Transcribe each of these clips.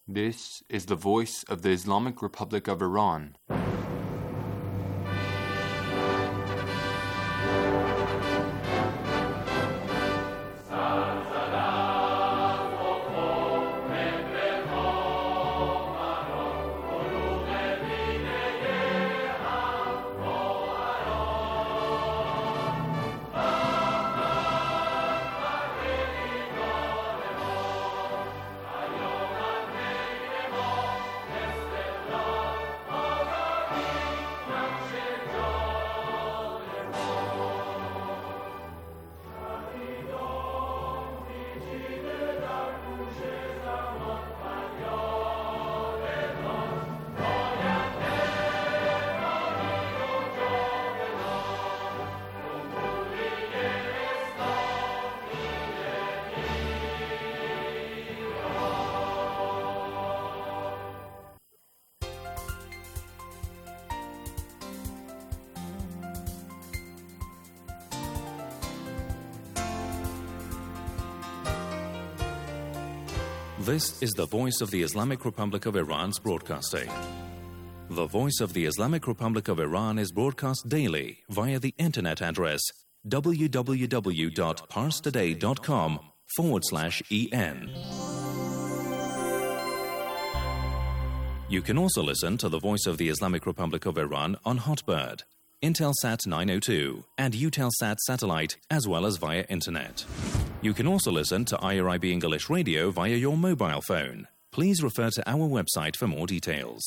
This is the voice of the Islamic Republic of Iran. This is the voice of the Islamic Republic of Iran's broadcasting. The voice of the Islamic Republic of Iran is broadcast daily via the internet address www.parstoday.com/en. You can also listen to the voice of the Islamic Republic of Iran on Hotbird, Intelsat 902, and Eutelsat satellite, as well as via internet. You can also listen to IRIB English Radio via your mobile phone. Please refer to our website for more details.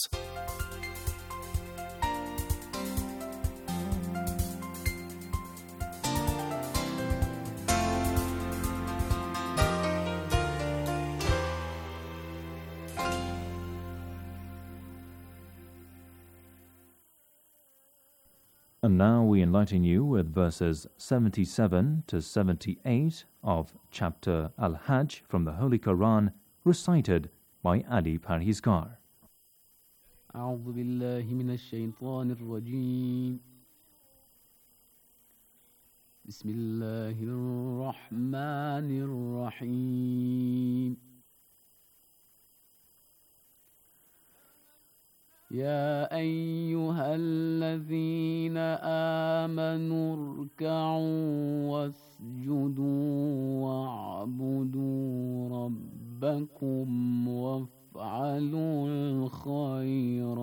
And now we enlighten you with verses 77 to 78 of chapter Al-Hajj from the Holy Quran, recited by Ali Parhizgar. أعوذ بالله من الشيطان الرجيم بسم الله الرحمن الرحيم يا أيها الذين آمنوا اركعوا واسجدوا واعبدوا ربكم وافعلوا الخير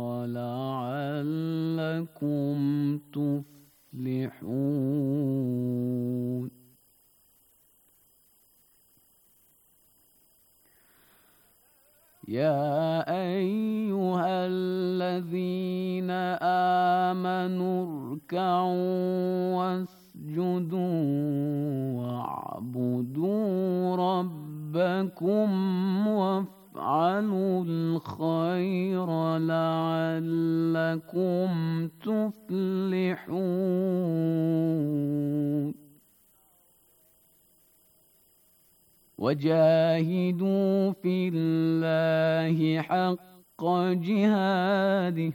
لعلكم تفلحون يا أيها الذين آمنوا اركعوا واسجدوا واعبدوا ربكم وافعلوا الخير لعلكم تفلحون وجاهدوا في الله حق جهاده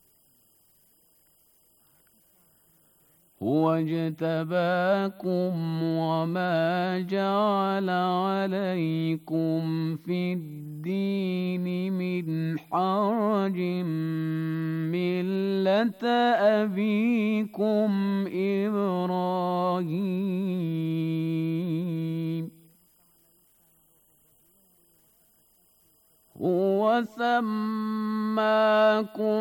هو اجتباكم وما جعل عليكم في الدين من حرج ملة أبيكم إبراهيم هو سماكم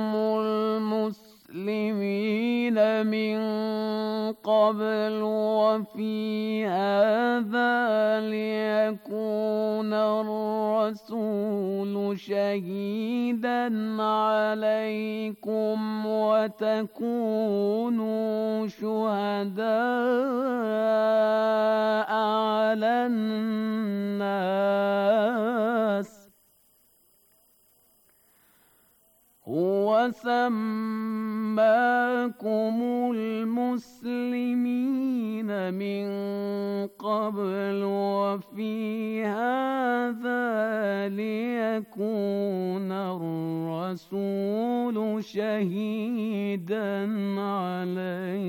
المسلمين من قبل وفي هذا ليكون الرسول شهيدا عليكم وتكونوا شهداء على الناس هو سماكم المسلمين من قبل وفي هذا ليكون الرسول شهيدا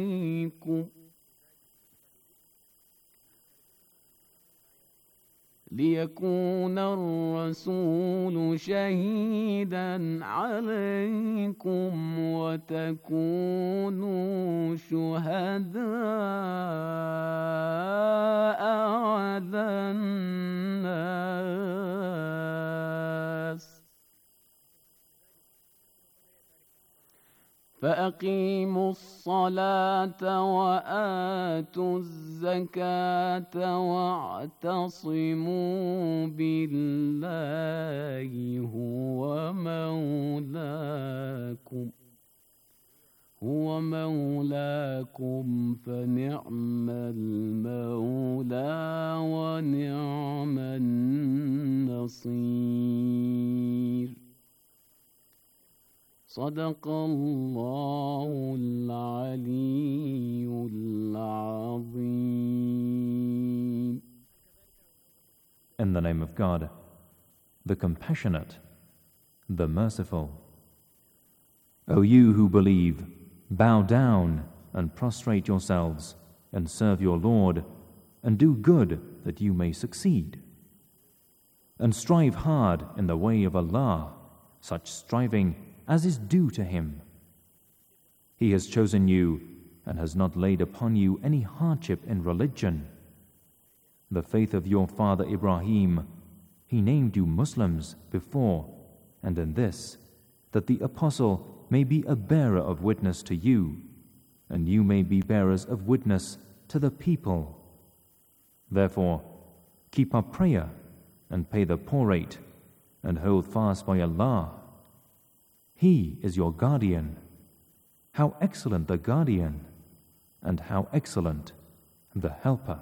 عليكم ليكون الرسول شهيدا عليكم وتكونوا شهداء على الناس فأقيموا الصلاة وآتوا الزكاة واعتصموا بالله هو مولاكم فنعم المولى ونعم النصير صدق الله العلي العظيم. In the name of God, the Compassionate, the Merciful. O you who believe, bow down and prostrate yourselves and serve your Lord, and do good that you may succeed. And strive hard in the way of Allah, such striving as is due to Him. He has chosen you and has not laid upon you any hardship in religion. The faith of your father Ibrahim, He named you Muslims before, and in this, that the Apostle may be a bearer of witness to you, and you may be bearers of witness to the people. Therefore, keep up prayer and pay the poor rate, and hold fast by Allah. He is your guardian. How excellent the guardian, and how excellent the helper.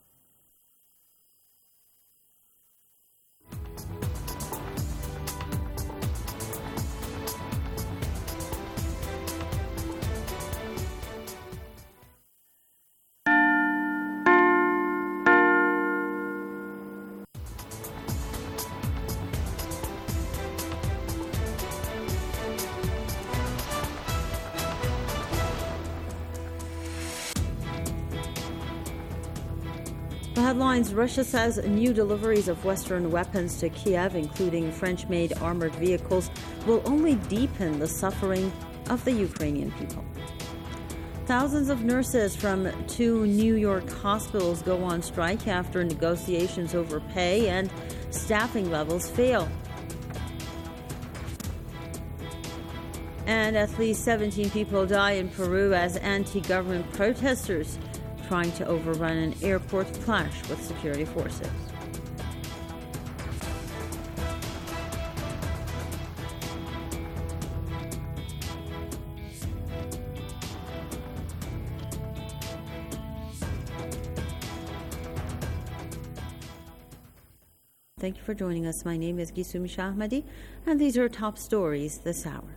The headlines: Russia says new deliveries of Western weapons to Kiev, including French-made armored vehicles, will only deepen the suffering of the Ukrainian people. Thousands of nurses from 2 New York hospitals go on strike after negotiations over pay and staffing levels fail. And at least 17 people die in Peru as anti-government protesters trying to overrun an airport clash with security forces. Thank you for joining us. My name is Gisumi Shahmadi, and these are top stories this hour.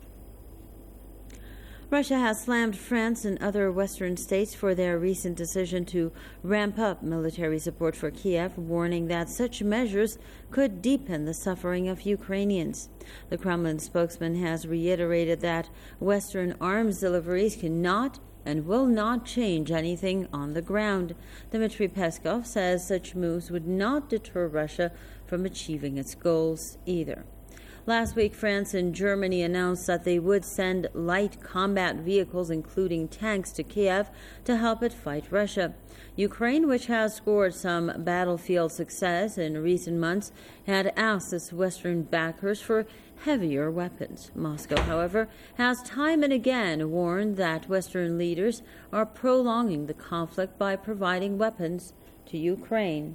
Russia has slammed France and other Western states for their recent decision to ramp up military support for Kiev, warning that such measures could deepen the suffering of Ukrainians. The Kremlin spokesman has reiterated that Western arms deliveries cannot and will not change anything on the ground. Dmitry Peskov says such moves would not deter Russia from achieving its goals either. Last week, France and Germany announced that they would send light combat vehicles, including tanks, to Kiev to help it fight Russia. Ukraine, which has scored some battlefield success in recent months, had asked its Western backers for heavier weapons. Moscow, however, has time and again warned that Western leaders are prolonging the conflict by providing weapons to Ukraine.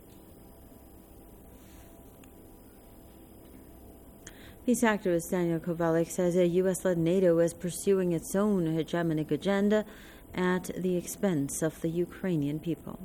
Peace activist Daniel Kovalik says a U.S.-led NATO is pursuing its own hegemonic agenda at the expense of the Ukrainian people.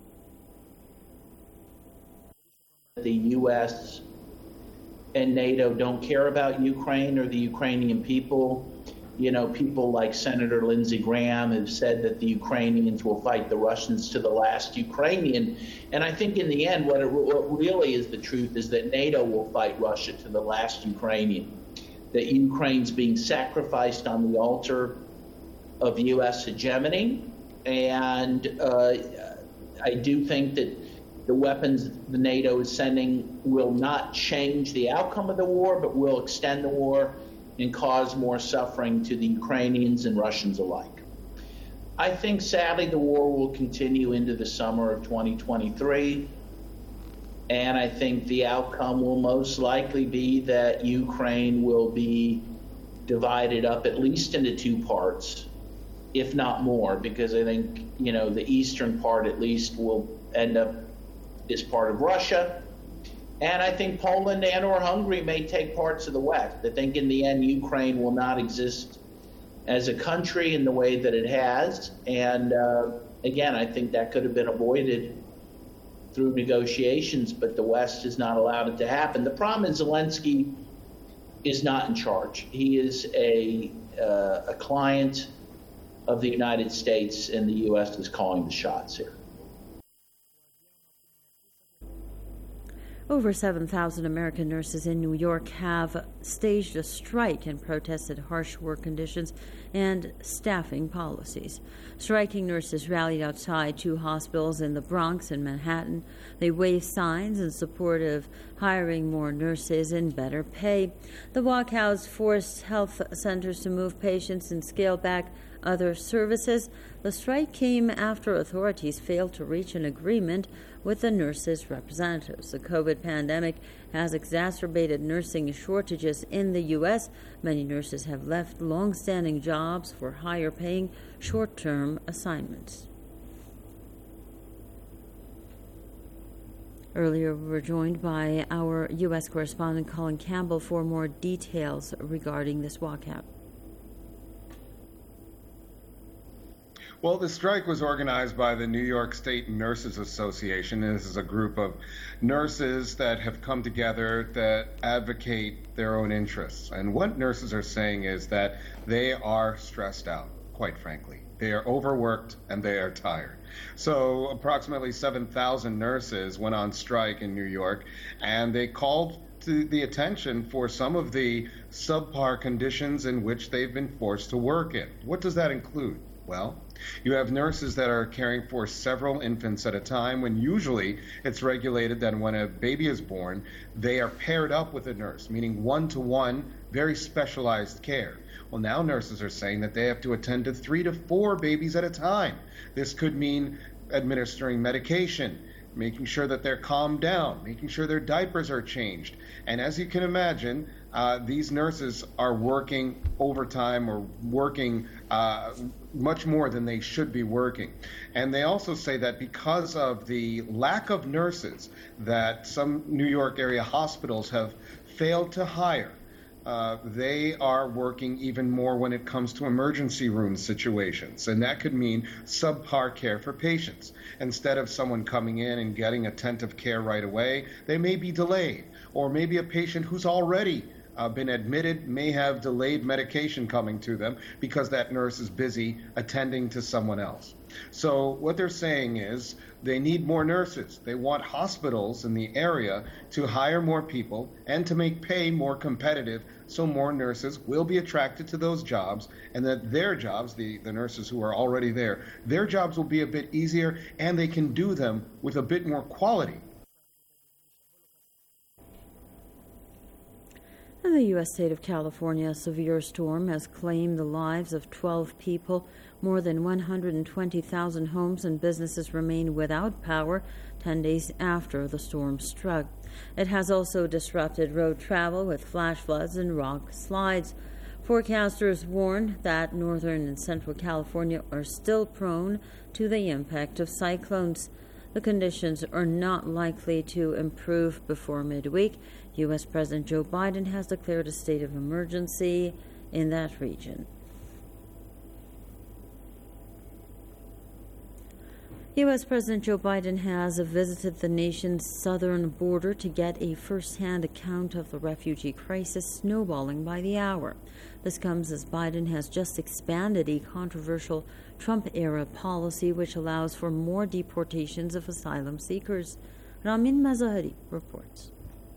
The U.S. and NATO don't care about Ukraine or the Ukrainian people. You know, people like Senator Lindsey Graham have said that the Ukrainians will fight the Russians to the last Ukrainian. And I think in the end, what really is the truth is that NATO will fight Russia to the last Ukrainian. That Ukraine's being sacrificed on the altar of U.S. hegemony. And I do think that the weapons the NATO is sending will not change the outcome of the war, but will extend the war and cause more suffering to the Ukrainians and Russians alike. I think, sadly, the war will continue into the summer of 2023, and I think the outcome will most likely be that Ukraine will be divided up at least into two parts, if not more, because I think, the eastern part at least will end up as part of Russia. And I think Poland and or Hungary may take parts of the West. I think in the end, Ukraine will not exist as a country in the way that it has. And again, I think that could have been avoided through negotiations, but the West has not allowed it to happen. The problem is Zelensky is not in charge. He is a client of the United States, and the U.S. is calling the shots here. Over 7,000 American nurses in New York have staged a strike and protested harsh work conditions and staffing policies. Striking nurses rallied outside two hospitals in the Bronx and Manhattan. They waved signs in support of hiring more nurses and better pay. The walkouts forced health centers to move patients and scale back other services. The strike came after authorities failed to reach an agreement with the nurses' representatives. The COVID pandemic has exacerbated nursing shortages in the U.S. Many nurses have left long-standing jobs for higher-paying short-term assignments. Earlier, we were joined by our U.S. correspondent Colin Campbell for more details regarding this walkout. Well, the strike was organized by the New York State Nurses Association. This is a group of nurses that have come together that advocate their own interests. And what nurses are saying is that they are stressed out, quite frankly. They are overworked and they are tired. So approximately 7,000 nurses went on strike in New York, and they called to the attention for some of the subpar conditions in which they've been forced to work in. What does that include? Well, you have nurses that are caring for several infants at a time, when usually it's regulated that when a baby is born, they are paired up with a nurse, meaning one-to-one, very specialized care. Well, now nurses are saying that they have to attend to 3 to 4 babies at a time. This could mean administering medication, making sure that they're calmed down, making sure their diapers are changed. And as you can imagine, these nurses are working overtime or working much more than they should be working. And they also say that because of the lack of nurses that some New York area hospitals have failed to hire, they are working even more when it comes to emergency room situations. And that could mean subpar care for patients. Instead of someone coming in and getting attentive care right away, they may be delayed. Or maybe a patient who's already been admitted may have delayed medication coming to them because that nurse is busy attending to someone else. So what they're saying is they need more nurses. They want hospitals in the area to hire more people and to make pay more competitive, so more nurses will be attracted to those jobs, and that their jobs, the nurses who are already there, their jobs will be a bit easier and they can do them with a bit more quality. In the U.S. state of California, a severe storm has claimed the lives of 12 people. More than 120,000 homes and businesses remain without power 10 days after the storm struck. It has also disrupted road travel with flash floods and rock slides. Forecasters warn that northern and central California are still prone to the impact of cyclones. The conditions are not likely to improve before midweek. U.S. President Joe Biden has declared a state of emergency in that region. U.S. President Joe Biden has visited the nation's southern border to get a first-hand account of the refugee crisis snowballing by the hour. This comes as Biden has just expanded a controversial Trump-era policy which allows for more deportations of asylum seekers. Ramin Mazahari reports.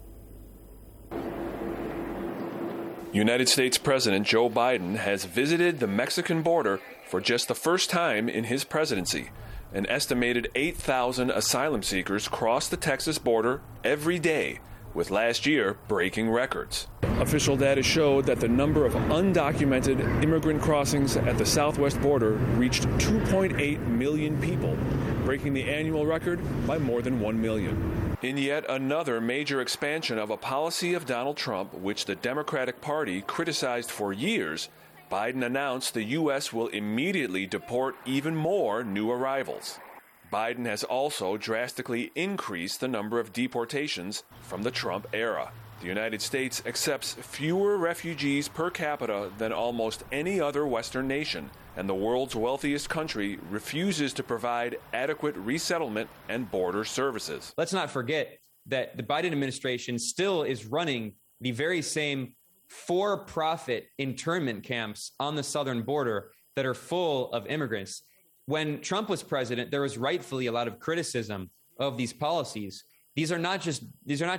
United States President Joe Biden has visited the Mexican border for just the first time in his presidency. An estimated 8,000 asylum seekers cross the Texas border every day, with last year breaking records. Official data showed that the number of undocumented immigrant crossings at the southwest border reached 2.8 million people, breaking the annual record by more than 1 million. In yet another major expansion of a policy of Donald Trump, which the Democratic Party criticized for years, Biden announced the U.S. will immediately deport even more new arrivals. Biden has also drastically increased the number of deportations from the Trump era. The United States accepts fewer refugees per capita than almost any other Western nation, and the world's wealthiest country refuses to provide adequate resettlement and border services. Let's not forget that the Biden administration still is running the very same for-profit internment camps on the southern border that are full of immigrants. When Trump was president, there was rightfully a lot of criticism of these policies. These are not just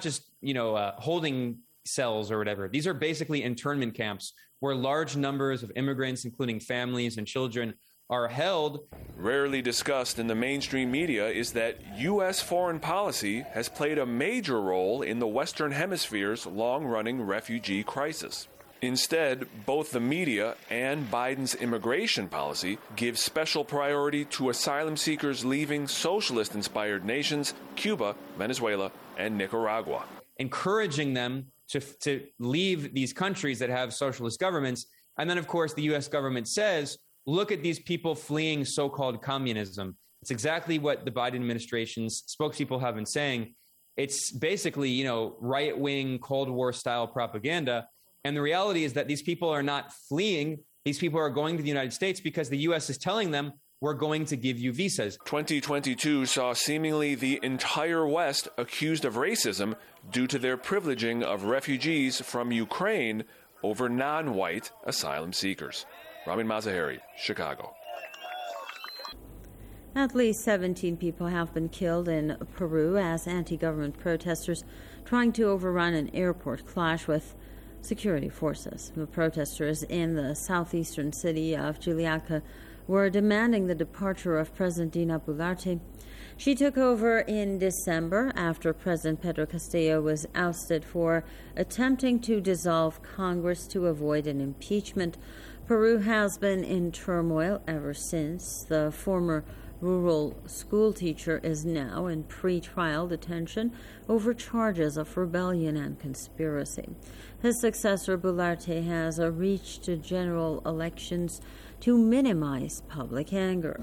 holding cells or whatever. These are basically internment camps where large numbers of immigrants, including families and children, are held. Rarely discussed in the mainstream media is that U.S. foreign policy has played a major role in the Western Hemisphere's long-running refugee crisis. Instead, both the media and Biden's immigration policy give special priority to asylum seekers leaving socialist-inspired nations, Cuba, Venezuela, and Nicaragua. Encouraging them to leave these countries that have socialist governments. And then, of course, the U.S. government says, look at these people fleeing so-called communism. It's exactly what the Biden administration's spokespeople have been saying. It's basically, right-wing Cold War-style propaganda. And the reality is that these people are not fleeing. These people are going to the United States because the U.S. is telling them, we're going to give you visas. 2022 saw seemingly the entire West accused of racism due to their privileging of refugees from Ukraine over non-white asylum seekers. Ramin Mazaheri, Chicago. At least 17 people have been killed in Peru as anti-government protesters trying to overrun an airport clash with security forces. The protesters in the southeastern city of Juliaca were demanding the departure of President Dina Boluarte. She took over in December after President Pedro Castillo was ousted for attempting to dissolve Congress to avoid an impeachment. Peru has been in turmoil ever since. The former rural school teacher is now in pre-trial detention over charges of rebellion and conspiracy. His successor, Boluarte, has reached general elections to minimize public anger.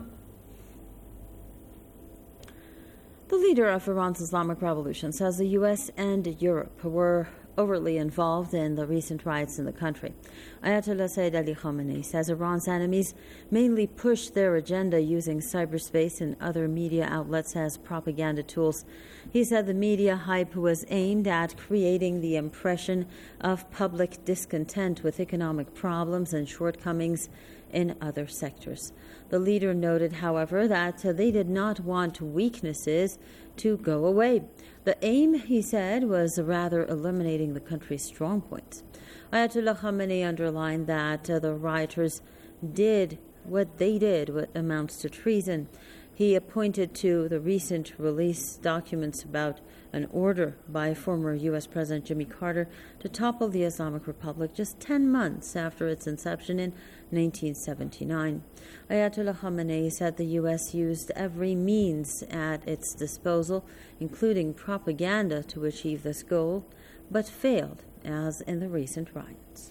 The leader of Iran's Islamic Revolution says the U.S. and Europe were overtly involved in the recent riots in the country. Ayatollah Sayyid Ali Khamenei says Iran's enemies mainly pushed their agenda using cyberspace and other media outlets as propaganda tools. He said the media hype was aimed at creating the impression of public discontent with economic problems and shortcomings in other sectors. The leader noted, however, that they did not want weaknesses to go away. The aim, he said, was rather eliminating the country's strong points. Ayatollah Khamenei underlined that the rioters did what they did, what amounts to treason. He pointed to the recent released documents about an order by former U.S. President Jimmy Carter to topple the Islamic Republic just 10 months after its inception in 1979. Ayatollah Khamenei said the U.S. used every means at its disposal, including propaganda, to achieve this goal, but failed, as in the recent riots.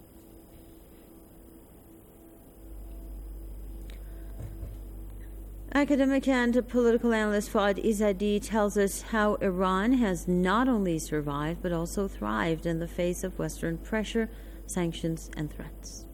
Academic and political analyst Fouad Izzadi tells us how Iran has not only survived but also thrived in the face of Western pressure, sanctions, and threats.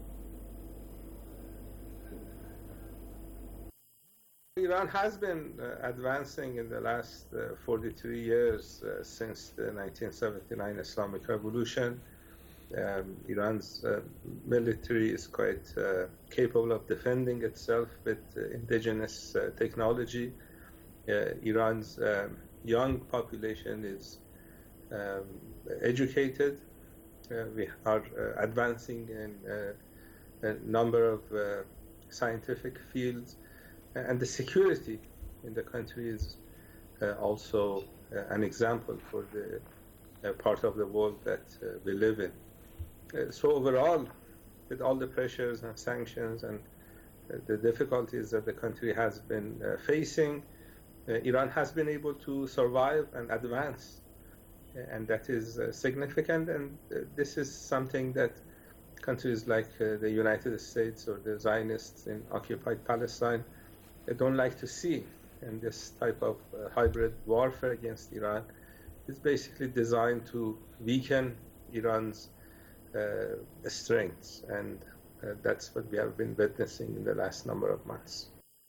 Iran has been advancing in the last 43 years since the 1979 Islamic Revolution. Iran's military is quite capable of defending itself with indigenous technology. Iran's young population is educated. We are advancing in a number of scientific fields. And the security in the country is also an example for the part of the world that we live in. So overall, with all the pressures and sanctions and the difficulties that the country has been facing, Iran has been able to survive and advance, and that is significant. And this is something that countries like the United States or the Zionists in occupied Palestine don't like to see. And this type of hybrid warfare against Iran is basically designed to weaken Iran's strengths, and that's what we have been witnessing in the last number of months.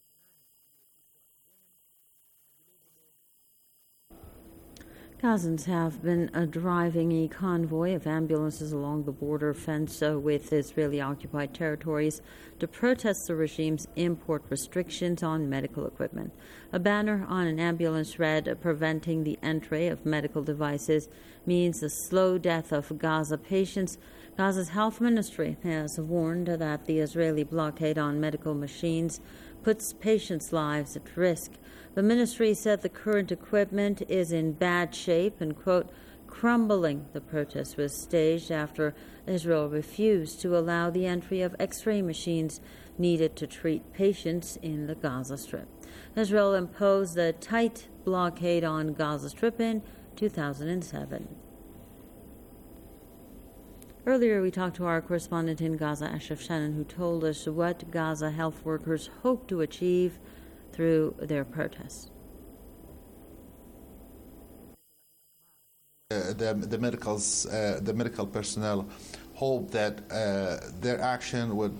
Gazans have been driving a convoy of ambulances along the border fence with Israeli-occupied territories to protest the regime's import restrictions on medical equipment. A banner on an ambulance read, "Preventing the entry of medical devices means the slow death of Gaza patients." Gaza's health ministry has warned that the Israeli blockade on medical machines puts patients' lives at risk. The ministry said the current equipment is in bad shape and, quote, crumbling. The protest was staged after Israel refused to allow the entry of X-ray machines needed to treat patients in the Gaza Strip. Israel imposed a tight blockade on Gaza Strip in 2007. Earlier, we talked to our correspondent in Gaza, Ashraf Shannon, who told us what Gaza health workers hope to achieve through their protests. The medical personnel hope that their action would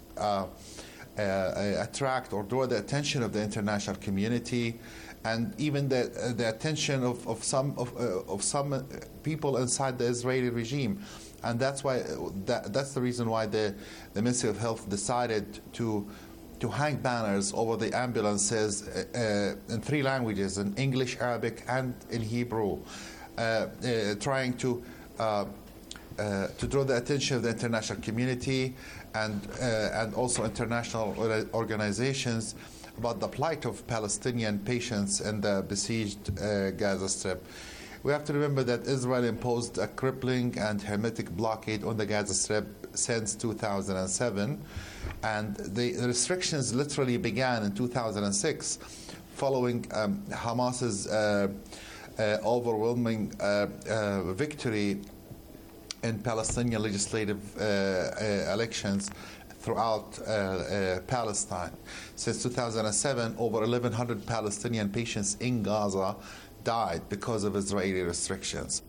attract or draw the attention of the international community, and even the attention of some people inside the Israeli regime. And that's why that's the reason why the Ministry of Health decided to hang banners over the ambulances in 3 languages, in English, Arabic, and in Hebrew, trying to draw the attention of the international community and also international organizations about the plight of Palestinian patients in the besieged Gaza Strip. We have to remember that Israel imposed a crippling and hermetic blockade on the Gaza Strip since 2007, and the restrictions literally began in 2006 following Hamas's overwhelming victory in Palestinian legislative elections throughout Palestine. Since 2007, over 1,100 Palestinian patients in Gaza died because of Israeli restrictions.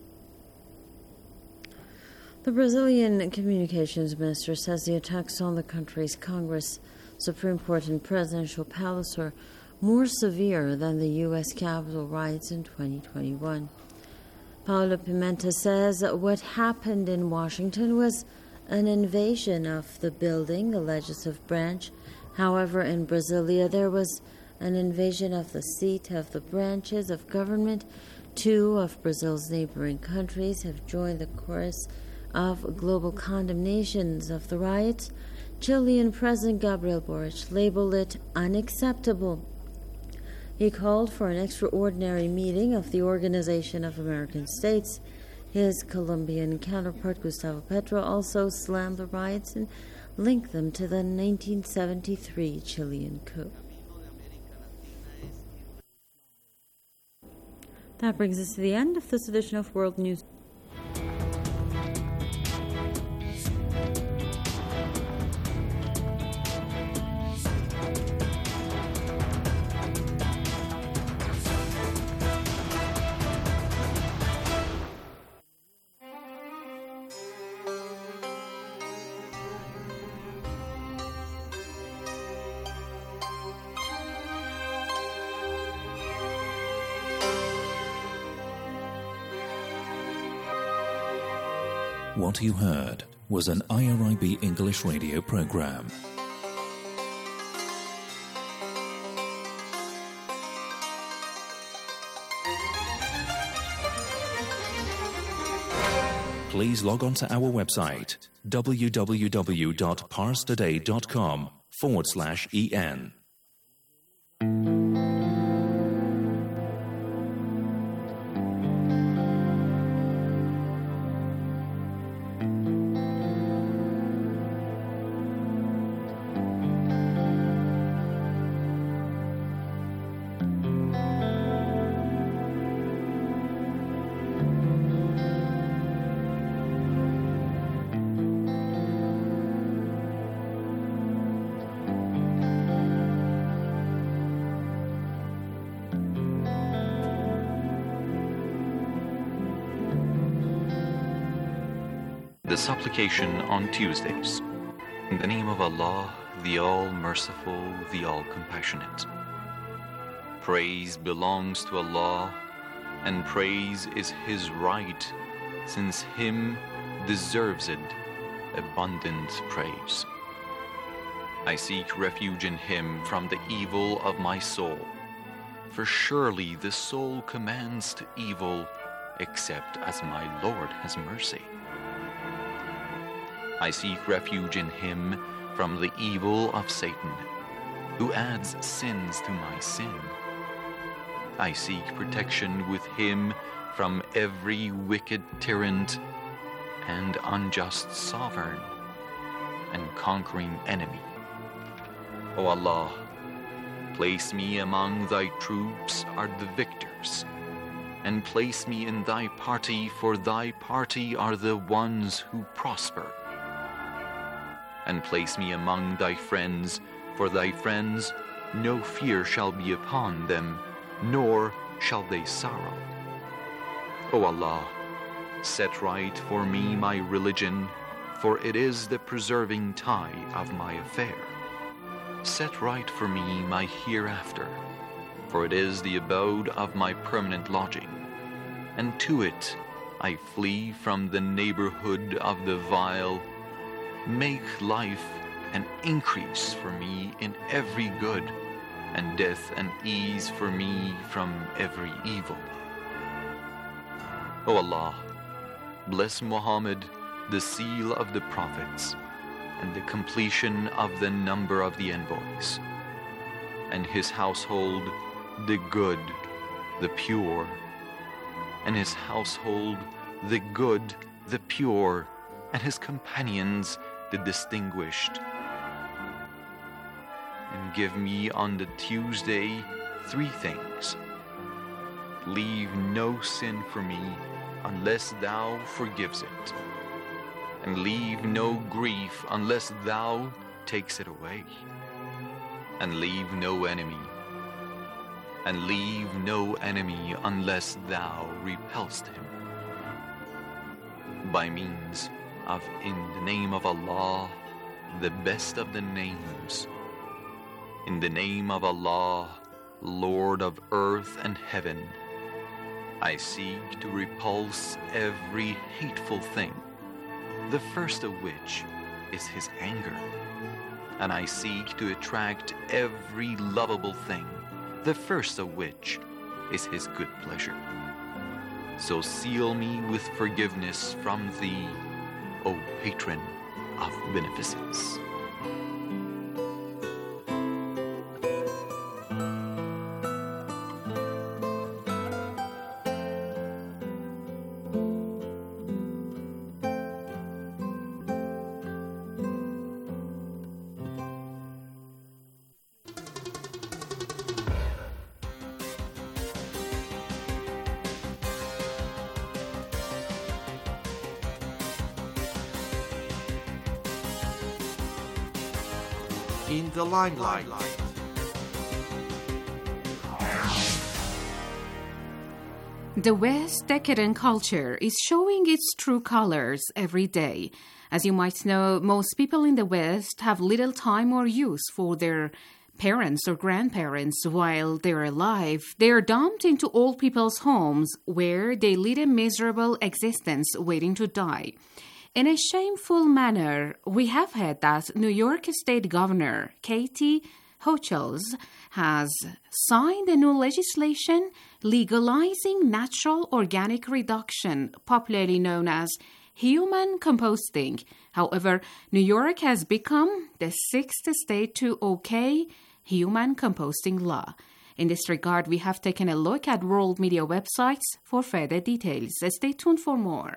The Brazilian communications minister says the attacks on the country's Congress, Supreme Court, and presidential palace are more severe than the U.S. Capitol riots in 2021. Paulo Pimenta says what happened in Washington was an invasion of the building, the legislative branch. However, in Brasilia, there was an invasion of the seat of the branches of government. 2 of Brazil's neighboring countries have joined the chorus of global condemnations of the riots. Chilean President Gabriel Boric labeled it unacceptable. He called for an extraordinary meeting of the Organization of American States. His Colombian counterpart, Gustavo Petro, also slammed the riots and linked them to the 1973 Chilean coup. That brings us to the end of this edition of World News. What you heard was an IRIB English radio program. Please log on to our website, www.parstoday.com/en. The supplication on Tuesdays. In the name of Allah, the All-Merciful, the All-Compassionate. Praise belongs to Allah, and praise is His right, since Him deserves it abundant praise. I seek refuge in Him from the evil of my soul, for surely the soul commands to evil, except as my Lord has mercy. I seek refuge in Him from the evil of Satan, who adds sins to my sin. I seek protection with Him from every wicked tyrant and unjust sovereign and conquering enemy. O Allah, place me among Thy troops are the victors, and place me in Thy party, for Thy party are the ones who prosper. And place me among Thy friends, for Thy friends no fear shall be upon them, nor shall they sorrow. O Allah, set right for me my religion, for it is the preserving tie of my affair. Set right for me my hereafter, for it is the abode of my permanent lodging, and to it I flee from the neighborhood of the vile. Make life an increase for me in every good, and death an ease for me from every evil. O Allah, bless Muhammad, the seal of the prophets, and the completion of the number of the envoys, and his household, the good, the pure, and his household, the good, the pure, and his companions, the distinguished. And give me on the Tuesday 3 things. Leave no sin for me unless Thou forgives it, and leave no grief unless Thou takes it away, and leave no enemy unless Thou repelst him. By means of in the name of Allah, the best of the names, in the name of Allah, Lord of earth and heaven, I seek to repulse every hateful thing, the first of which is His anger, and I seek to attract every lovable thing, the first of which is His good pleasure. So seal me with forgiveness from Thee, O Patron of Beneficence. In the limelight. The West's decadent culture is showing its true colors every day. As you might know, most people in the West have little time or use for their parents or grandparents while they're alive. They are dumped into old people's homes where they lead a miserable existence waiting to die. In a shameful manner, we have heard that New York State Governor Katie Hochul has signed a new legislation legalizing natural organic reduction, popularly known as human composting. However, New York has become the 6th state to okay human composting law. In this regard, we have taken a look at world media websites for further details. Stay tuned for more.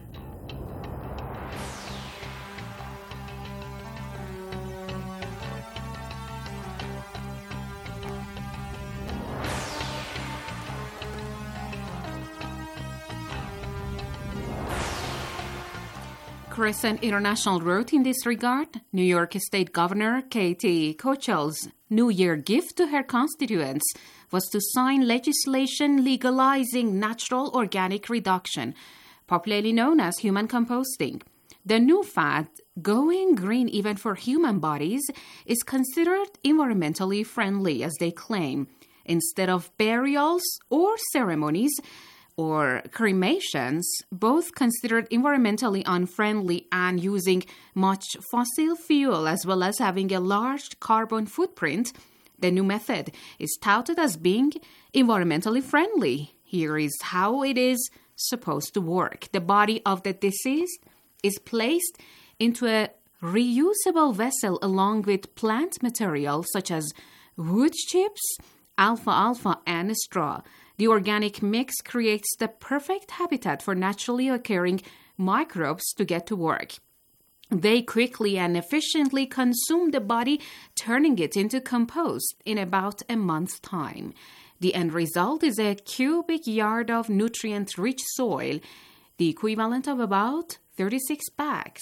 Crescent International wrote in this regard, New York State Governor Katie Hochul's New Year gift to her constituents was to sign legislation legalizing natural organic reduction, popularly known as human composting. The new fad, going green even for human bodies, is considered environmentally friendly, as they claim. Instead of burials or ceremonies or cremations, both considered environmentally unfriendly and using much fossil fuel as well as having a large carbon footprint, the new method is touted as being environmentally friendly. Here is how it is supposed to work. The body of the deceased is placed into a reusable vessel along with plant material such as wood chips, alfalfa, and straw. The organic mix creates the perfect habitat for naturally occurring microbes to get to work. They quickly and efficiently consume the body, turning it into compost in about a month's time. The end result is a cubic yard of nutrient-rich soil, the equivalent of about 36 bags.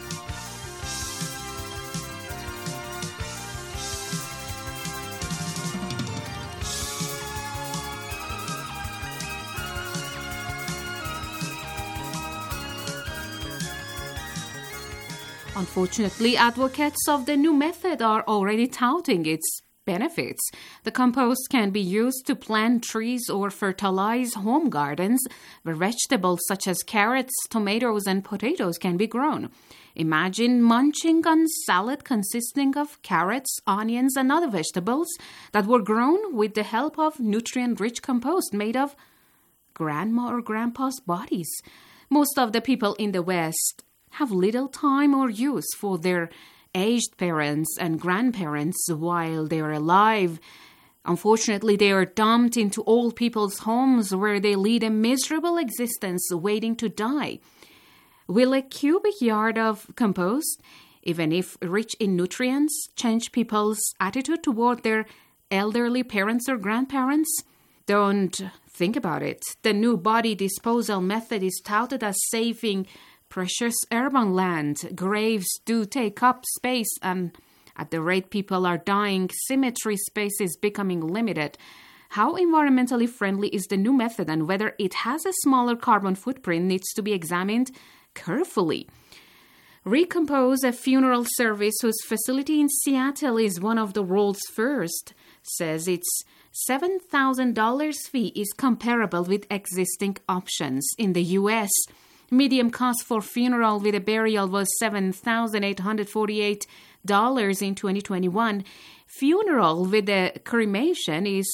Unfortunately, advocates of the new method are already touting its benefits. The compost can be used to plant trees or fertilize home gardens where vegetables such as carrots, tomatoes, and potatoes can be grown. Imagine munching on salad consisting of carrots, onions, and other vegetables that were grown with the help of nutrient-rich compost made of grandma or grandpa's bodies. Most of the people in the West have little time or use for their aged parents and grandparents while they are alive. Unfortunately, they are dumped into old people's homes where they lead a miserable existence waiting to die. Will a cubic yard of compost, even if rich in nutrients, change people's attitude toward their elderly parents or grandparents? Don't think about it. The new body disposal method is touted as saving precious urban land. Graves do take up space, and at the rate people are dying, cemetery space is becoming limited. How environmentally friendly is the new method, and whether it has a smaller carbon footprint needs to be examined carefully. Recompose, a funeral service whose facility in Seattle is one of the world's first, says its $7,000 fee is comparable with existing options. In the U.S., median cost for funeral with a burial was $7,848 in 2021. Funeral with a cremation is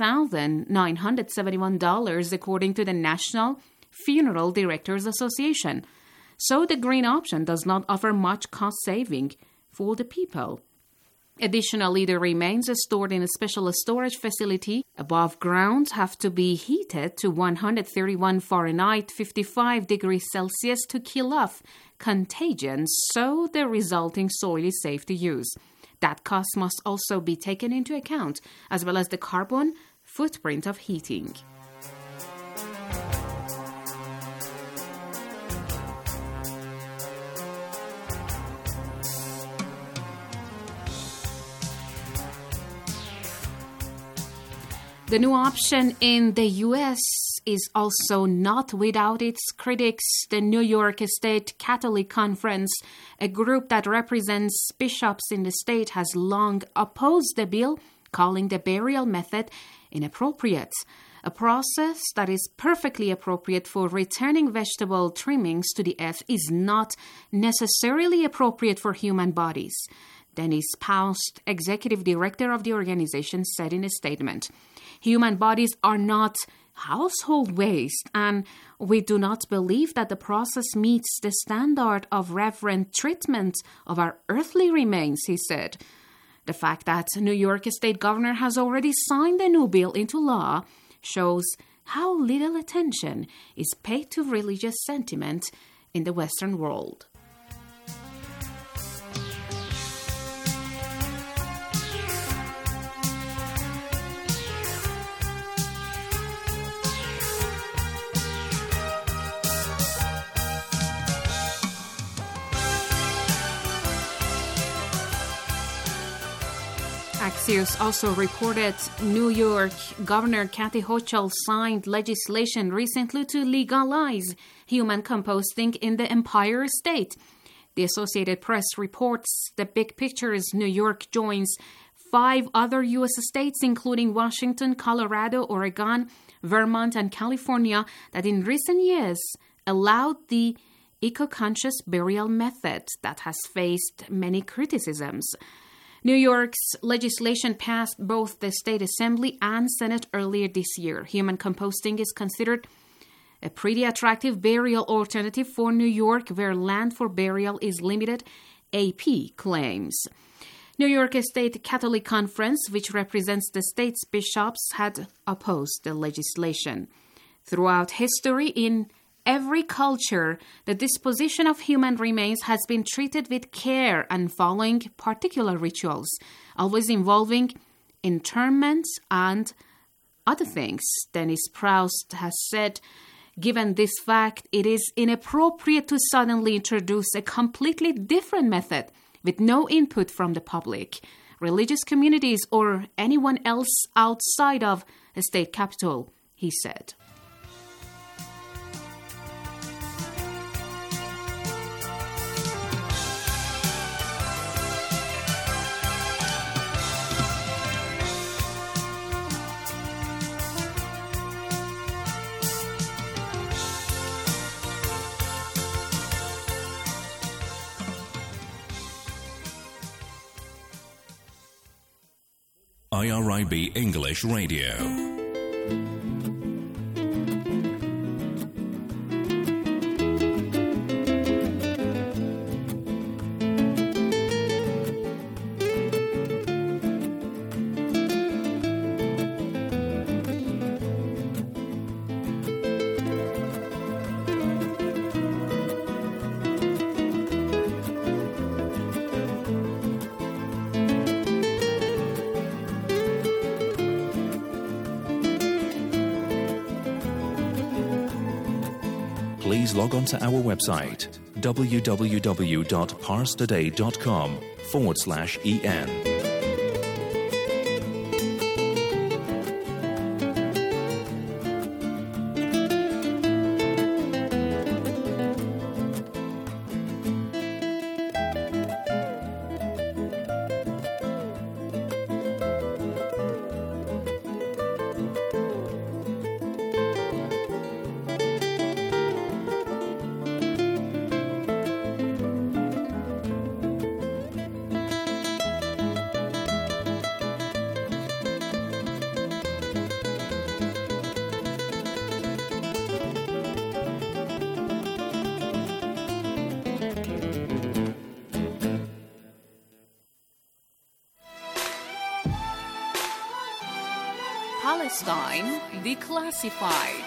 $6,971, according to the National Funeral Directors Association. So the green option does not offer much cost saving for the people. Additionally, the remains stored in a special storage facility above ground have to be heated to 131 Fahrenheit, 55 degrees Celsius to kill off contagion, so the resulting soil is safe to use. That cost must also be taken into account, as well as the carbon footprint of heating. The new option in the U.S. is also not without its critics. The New York State Catholic Conference, a group that represents bishops in the state, has long opposed the bill, calling the burial method inappropriate. A process that is perfectly appropriate for returning vegetable trimmings to the earth is not necessarily appropriate for human bodies, Dennis Paust, executive director of the organization, said in a statement. Human bodies are not household waste, and we do not believe that the process meets the standard of reverent treatment of our earthly remains, he said. The fact that New York State Governor has already signed the new bill into law shows how little attention is paid to religious sentiment in the Western world. Axios also reported New York Governor Kathy Hochul signed legislation recently to legalize human composting in the Empire State. The Associated Press reports the big picture is New York joins 5 other U.S. states, including Washington, Colorado, Oregon, Vermont, and California, that in recent years allowed the eco-conscious burial method that has faced many criticisms. New York's legislation passed both the state assembly and Senate earlier this year. Human composting is considered a pretty attractive burial alternative for New York, where land for burial is limited, AP claims. New York State Catholic Conference, which represents the state's bishops, had opposed the legislation. Throughout history, in every culture, the disposition of human remains has been treated with care and following particular rituals, always involving interment and other things. Dennis Proust has said, given this fact, it is inappropriate to suddenly introduce a completely different method with no input from the public, religious communities, or anyone else outside of a state capital, he said. IRIB English Radio. Please log on to our website, www.parstoday.com/en. Palestine Declassified.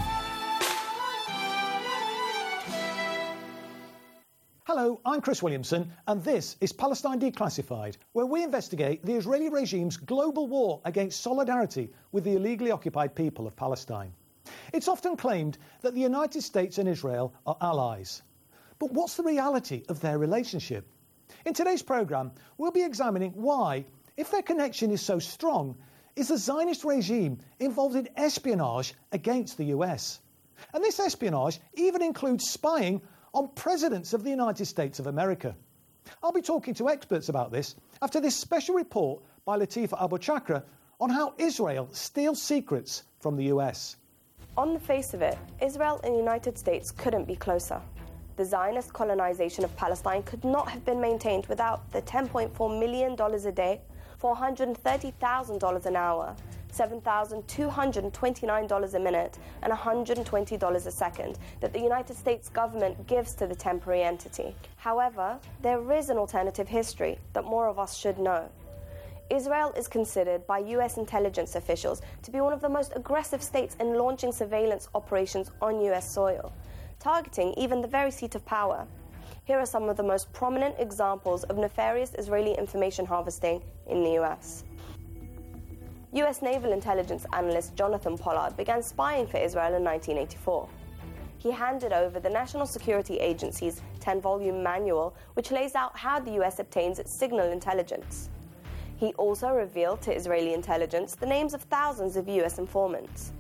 Hello, I'm Chris Williamson, and this is Palestine Declassified, where we investigate the Israeli regime's global war against solidarity with the illegally occupied people of Palestine. It's often claimed that the United States and Israel are allies. But what's the reality of their relationship? In today's programme, we'll be examining why, if their connection is so strong, is the Zionist regime involved in espionage against the US. And this espionage even includes spying on presidents of the United States of America. I'll be talking to experts about this after this special report by Latifa Abu-Chakra on how Israel steals secrets from the US. On the face of it, Israel and the United States couldn't be closer. The Zionist colonization of Palestine could not have been maintained without the $10.4 million a day, $430,000 an hour, $7,229 a minute, and $120 a second that the United States government gives to the temporary entity. However, there is an alternative history that more of us should know. Israel is considered by US intelligence officials to be one of the most aggressive states in launching surveillance operations on US soil, targeting even the very seat of power. Here are some of the most prominent examples of nefarious Israeli information harvesting in the US. US naval intelligence analyst Jonathan Pollard began spying for Israel in 1984. He handed over the National Security Agency's 10-volume manual, which lays out how the US obtains its signal intelligence. He also revealed to Israeli intelligence the names of thousands of US informants.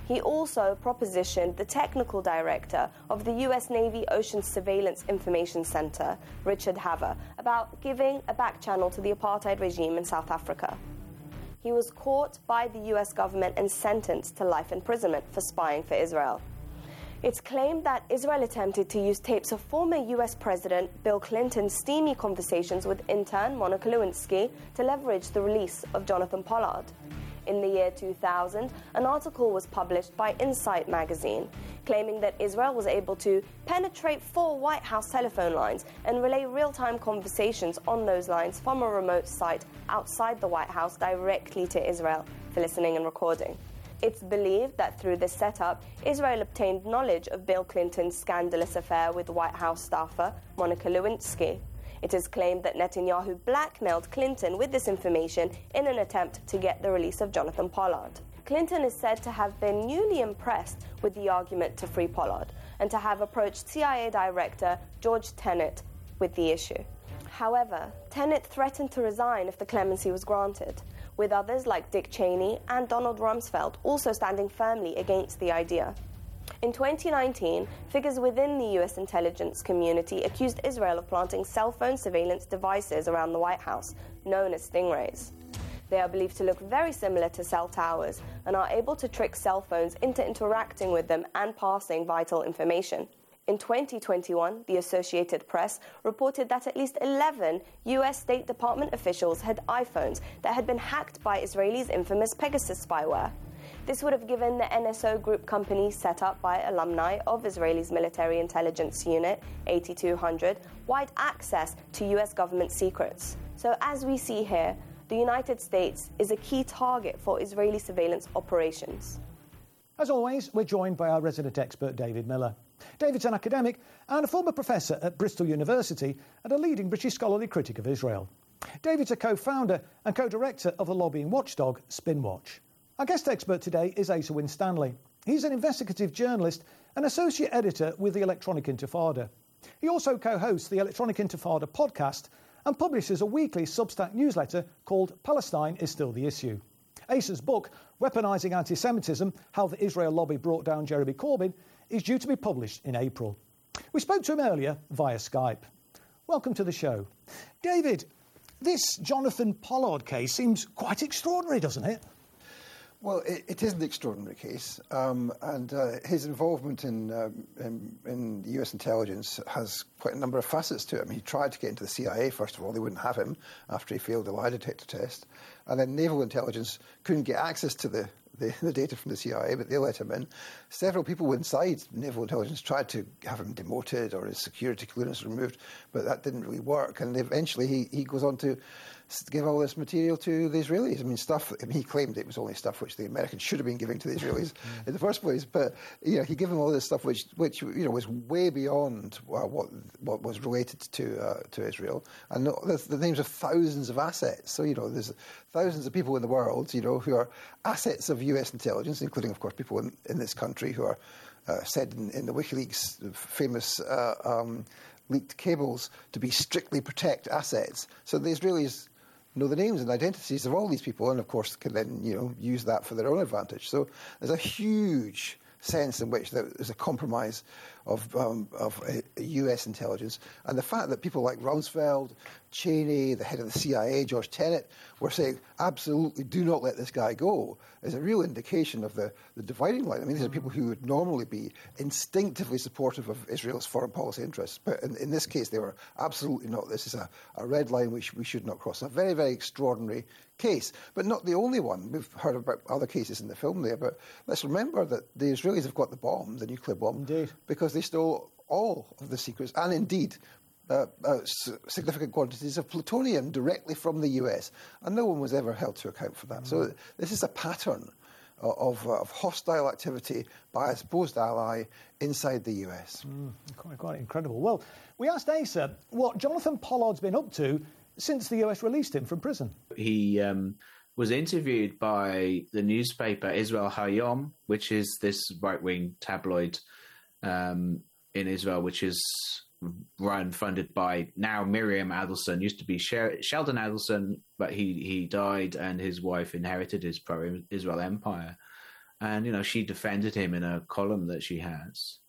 He also propositioned the technical director of the US Navy Ocean Surveillance Information Center, Richard Haver, about giving a back channel to the apartheid regime in South Africa. He was caught by the US government and sentenced to life imprisonment for spying for Israel. It's claimed that Israel attempted to use tapes of former US President Bill Clinton's steamy conversations with intern Monica Lewinsky to leverage the release of Jonathan Pollard. In the year 2000, an article was published by Insight magazine, claiming that Israel was able to penetrate 4 White House telephone lines and relay real-time conversations on those lines from a remote site outside the White House directly to Israel for listening and recording. It's believed that through this setup, Israel obtained knowledge of Bill Clinton's scandalous affair with White House staffer Monica Lewinsky. It is claimed that Netanyahu blackmailed Clinton with this information in an attempt to get the release of Jonathan Pollard. Clinton is said to have been newly impressed with the argument to free Pollard and to have approached CIA Director George Tenet with the issue. However, Tenet threatened to resign if the clemency was granted, with others like Dick Cheney and Donald Rumsfeld also standing firmly against the idea. In 2019, figures within the US intelligence community accused Israel of planting cell phone surveillance devices around the White House, known as Stingrays. They are believed to look very similar to cell towers and are able to trick cell phones into interacting with them and passing vital information. In 2021, the Associated Press reported that at least 11 US State Department officials had iPhones that had been hacked by Israelis' infamous Pegasus spyware. This would have given the NSO group company set up by alumni of Israel's military intelligence unit, 8200, wide access to US government secrets. So as we see here, the United States is a key target for Israeli surveillance operations. As always, we're joined by our resident expert, David Miller. David's an academic and a former professor at Bristol University and a leading British scholarly critic of Israel. David's a co-founder and co-director of the lobbying watchdog Spinwatch. Our guest expert today is Asa Winstanley. He's an investigative journalist and associate editor with the Electronic Intifada. He also co-hosts the Electronic Intifada podcast and publishes a weekly Substack newsletter called Palestine is Still the Issue. Asa's book, Weaponizing Anti-Semitism, How the Israel Lobby Brought Down Jeremy Corbyn, is due to be published in April. We spoke to him earlier via Skype. Welcome to the show. David, this Jonathan Pollard case seems quite extraordinary, doesn't it? Well, it is an extraordinary case, and his involvement in the US intelligence has quite a number of facets to it. I mean, he tried to get into the CIA, first of all. They wouldn't have him after he failed the lie detector test. And then naval intelligence couldn't get access to the data from the CIA, but they let him in. Several people inside naval intelligence tried to have him demoted or his security clearance removed, but that didn't really work. And eventually he goes on to give all this material to the Israelis. I mean, he claimed it was only stuff which the Americans should have been giving to the Israelis in the first place. But he gave them all this stuff which was way beyond what was related to Israel. And the names of thousands of assets. So there's thousands of people in the world who are assets of US intelligence, including of course people in this country who are said in the WikiLeaks famous leaked cables to be strictly protect assets. So the Israelis know the names and identities of all these people, and of course can then use that for their own advantage. So there's a huge sense in which there's a compromise of US intelligence, and the fact that people like Rumsfeld, Cheney, the head of the CIA, George Tenet, were saying absolutely do not let this guy go is a real indication of the dividing line. I mean, these are people who would normally be instinctively supportive of Israel's foreign policy interests, but in this case they were absolutely not. This is a red line which we should not cross. A very, very extraordinary case, but not the only one. We've heard about other cases in the film there, but let's remember that the Israelis have got the bomb, the nuclear bomb, indeed, because they stole all of the secrets and indeed significant quantities of plutonium directly from the US, and no one was ever held to account for that. So this is a pattern of hostile activity by a supposed ally inside the US. Quite incredible. Well, we asked Asa what Jonathan Pollard's been up to since the US released him from prison. He was interviewed by the newspaper Israel Hayom, which is this right-wing tabloid in Israel, which is funded by now Miriam Adelson, used to be Sheldon Adelson, but he died and his wife inherited his pro-Israel empire. And she defended him in a column that she has.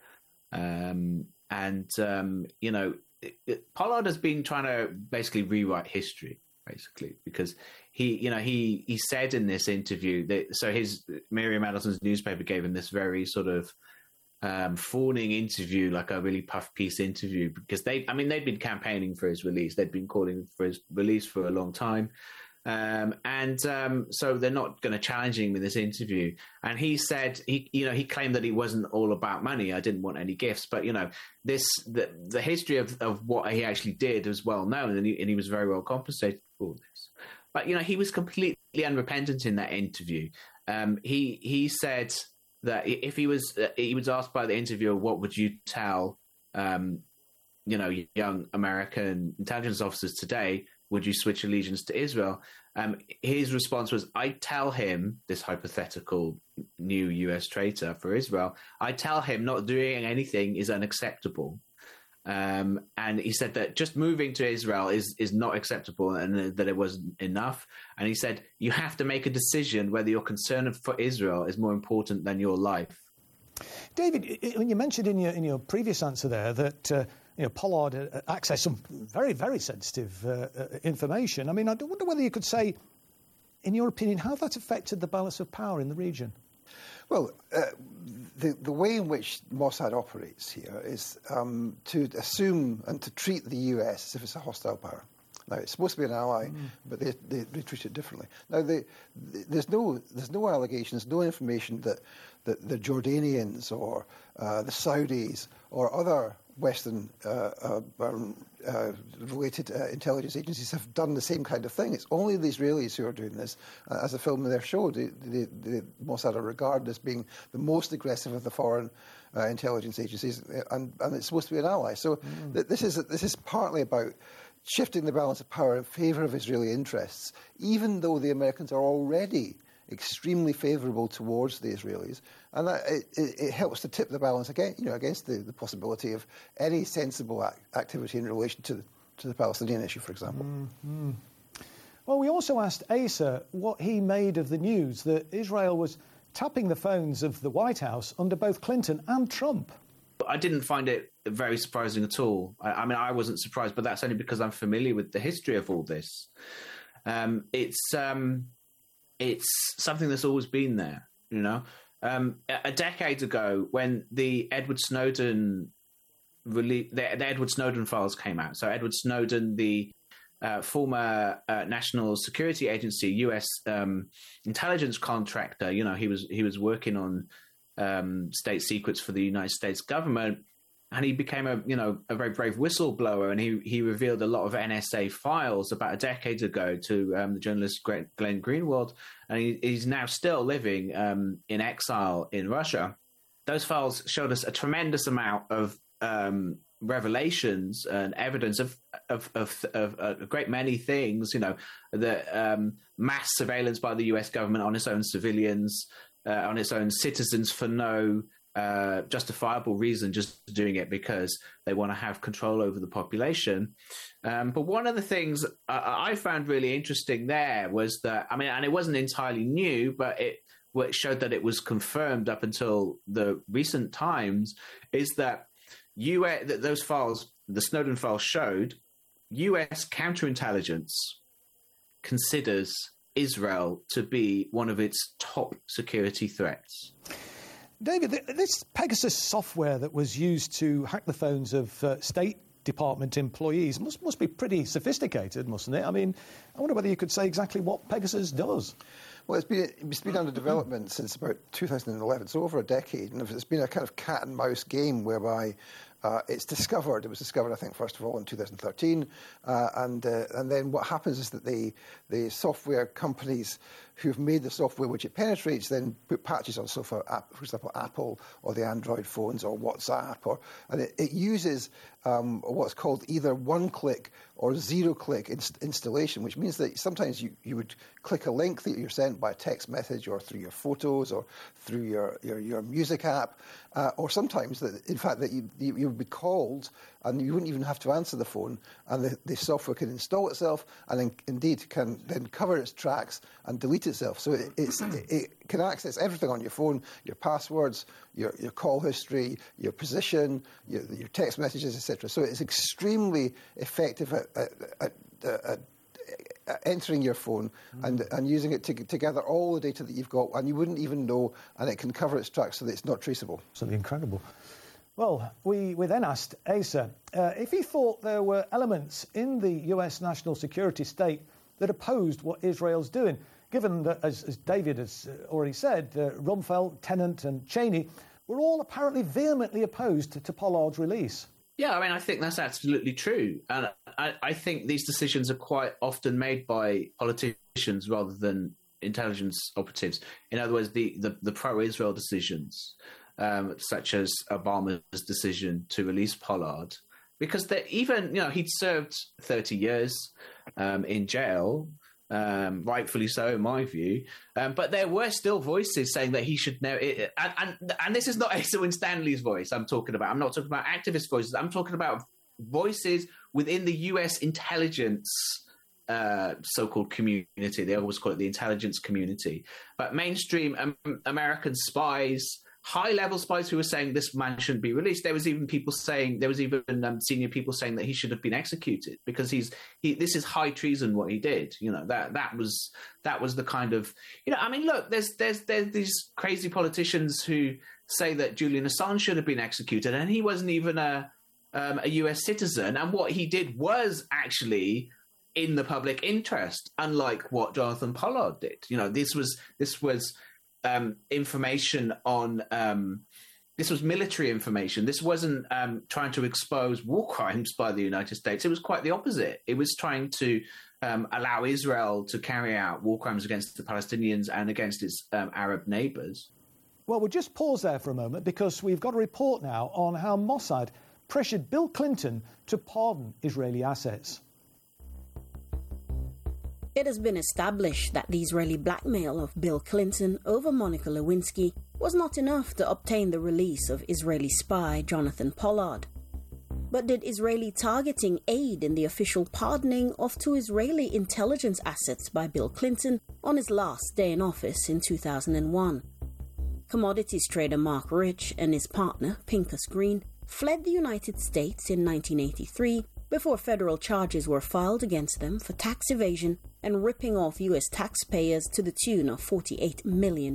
Pollard has been trying to basically rewrite history, basically, because he said in this interview that Miriam Adelson's newspaper gave him this very sort of fawning interview, like a really puff piece interview, because they'd been campaigning for his release. They'd been calling for his release for a long time. So they're not going to challenge him in this interview. And he said, he claimed that he wasn't all about money. I didn't want any gifts. But, the history of what he actually did was well known, and he was very well compensated for this. But, he was completely unrepentant in that interview. He said that if he was asked by the interviewer, what would you tell, young American intelligence officers today, would you switch allegiance to Israel? His response was, I'd tell him, this hypothetical new US traitor for Israel, I'd tell him not doing anything is unacceptable. And he said that just moving to Israel is not acceptable, and that it wasn't enough. And he said, you have to make a decision whether your concern for Israel is more important than your life. David, when you mentioned in your previous answer there that Pollard accessed some very, very sensitive information. I mean, I wonder whether you could say, in your opinion, how that affected the balance of power in the region. Well, the way in which Mossad operates here is to assume and to treat the US as if it's a hostile power. Now, it's supposed to be an ally, but they treat it differently. Now, there's no allegations, no information that the Jordanians or the Saudis or other Western related intelligence agencies have done the same kind of thing. It's only the Israelis who are doing this. As the film there showed, the Mossad are regarded as being the most aggressive of the foreign intelligence agencies, and it's supposed to be an ally. So this is partly about shifting the balance of power in favour of Israeli interests, even though the Americans are already extremely favourable towards the Israelis, and that it helps to tip the balance against the possibility of any sensible activity in relation to the Palestinian issue, for example. Mm-hmm. Well, we also asked Asa what he made of the news that Israel was tapping the phones of the White House under both Clinton and Trump. I didn't find it very surprising at all. I wasn't surprised, but that's only because I'm familiar with the history of all this. It's something that's always been there, A decade ago, when the Edward Snowden the Edward Snowden files came out, so Edward Snowden, the former National Security Agency, U.S. intelligence contractor, he was working on state secrets for the United States government. And he became a very brave whistleblower, and he revealed a lot of NSA files about a decade ago to the journalist Glenn Greenwald, and he's now still living in exile in Russia. Those files showed us a tremendous amount of revelations and evidence of a great many things. The mass surveillance by the U.S. government on its own civilians, on its own citizens for no justifiable reason, just doing it because they want to have control over the population. But one of the things I found really interesting there was that, and it wasn't entirely new, but it showed that it was confirmed up until the recent times, is that those files, the Snowden files showed, US counterintelligence considers Israel to be one of its top security threats. David, this Pegasus software that was used to hack the phones of State Department employees must be pretty sophisticated, mustn't it? I wonder whether you could say exactly what Pegasus does. Well, it's been under development since about 2011, so over a decade, and it's been a kind of cat and mouse game whereby it was discovered, I think, first of all in 2013, and then what happens is that the software companies who've made the software which it penetrates then put patches on, so for example, Apple or the Android phones or WhatsApp, and it uses what's called either one-click or zero-click installation, which means that sometimes you would click a link that you're sent by text message or through your photos or through your music app, or sometimes that in fact that you would be called and you wouldn't even have to answer the phone, and the software can install itself, and then indeed can then cover its tracks and delete itself. So it can access everything on your phone, your passwords, your call history, your position, your text messages, etc. So it's extremely effective at entering your phone and using it to gather all the data that you've got, and you wouldn't even know, and it can cover its tracks so that it's not traceable. Absolutely incredible. Well, we then asked Asa if he thought there were elements in the US national security state that opposed what Israel's doing, given that, as David has already said, Rumsfeld, Tennant and Cheney were all apparently vehemently opposed to Pollard's release. Yeah, I mean, I think that's absolutely true. And I think these decisions are quite often made by politicians rather than intelligence operatives. In other words, the pro-Israel decisions, such as Obama's decision to release Pollard, because he'd served 30 years in jail, rightfully so in my view, but there were still voices saying that he should know it, and this is not Asa Winstanley's voice I'm talking about. I'm not talking about activist voices. I'm talking about voices within the US intelligence so-called community. They always call it the intelligence community, but mainstream American spies, high-level spies, who were saying this man shouldn't be released. There was even senior people saying that he should have been executed because this is high treason what he did. That was the kind of, I mean, look, there's these crazy politicians who say that Julian Assange should have been executed, and he wasn't even a US citizen, and what he did was actually in the public interest, unlike what Jonathan Pollard did. This was information on this was military information. This wasn't trying to expose war crimes by the United States. It was quite the opposite. It was trying to allow Israel to carry out war crimes against the Palestinians and against its Arab neighbours. Well, we'll just pause there for a moment because we've got a report now on how Mossad pressured Bill Clinton to pardon Israeli assets. It has been established that the Israeli blackmail of Bill Clinton over Monica Lewinsky was not enough to obtain the release of Israeli spy Jonathan Pollard. But did Israeli targeting aid in the official pardoning of 2 Israeli intelligence assets by Bill Clinton on his last day in office in 2001? Commodities trader Mark Rich and his partner, Pincus Green, fled the United States in 1983 before federal charges were filed against them for tax evasion and ripping off U.S. taxpayers to the tune of $48 million.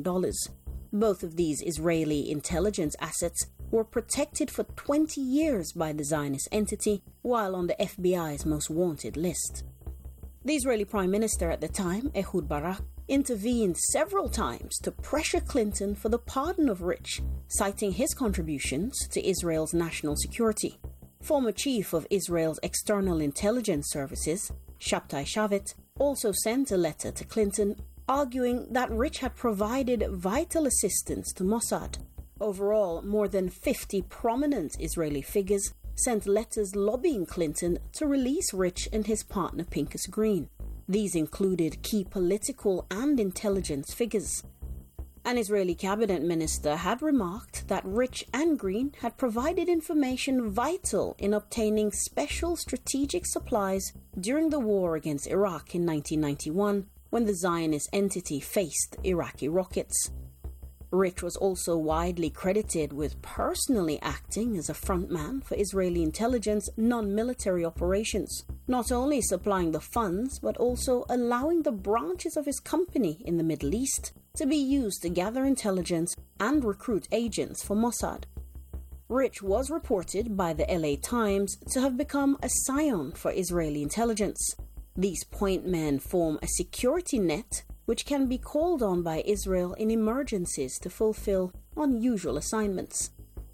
Both of these Israeli intelligence assets were protected for 20 years by the Zionist entity, while on the FBI's most wanted list. The Israeli Prime Minister at the time, Ehud Barak, intervened several times to pressure Clinton for the pardon of Rich, citing his contributions to Israel's national security. Former chief of Israel's external intelligence services, Shabtai Shavit, also sent a letter to Clinton arguing that Rich had provided vital assistance to Mossad. Overall, more than 50 prominent Israeli figures sent letters lobbying Clinton to release Rich and his partner Pincus Green. These included key political and intelligence figures. An Israeli cabinet minister had remarked that Rich and Green had provided information vital in obtaining special strategic supplies during the war against Iraq in 1991, when the Zionist entity faced Iraqi rockets. Rich was also widely credited with personally acting as a frontman for Israeli intelligence non-military operations, not only supplying the funds but also allowing the branches of his company in the Middle East to be used to gather intelligence and recruit agents for Mossad. Rich was reported by the LA Times to have become a scion for Israeli intelligence. These point men form a security net which can be called on by Israel in emergencies to fulfill unusual assignments.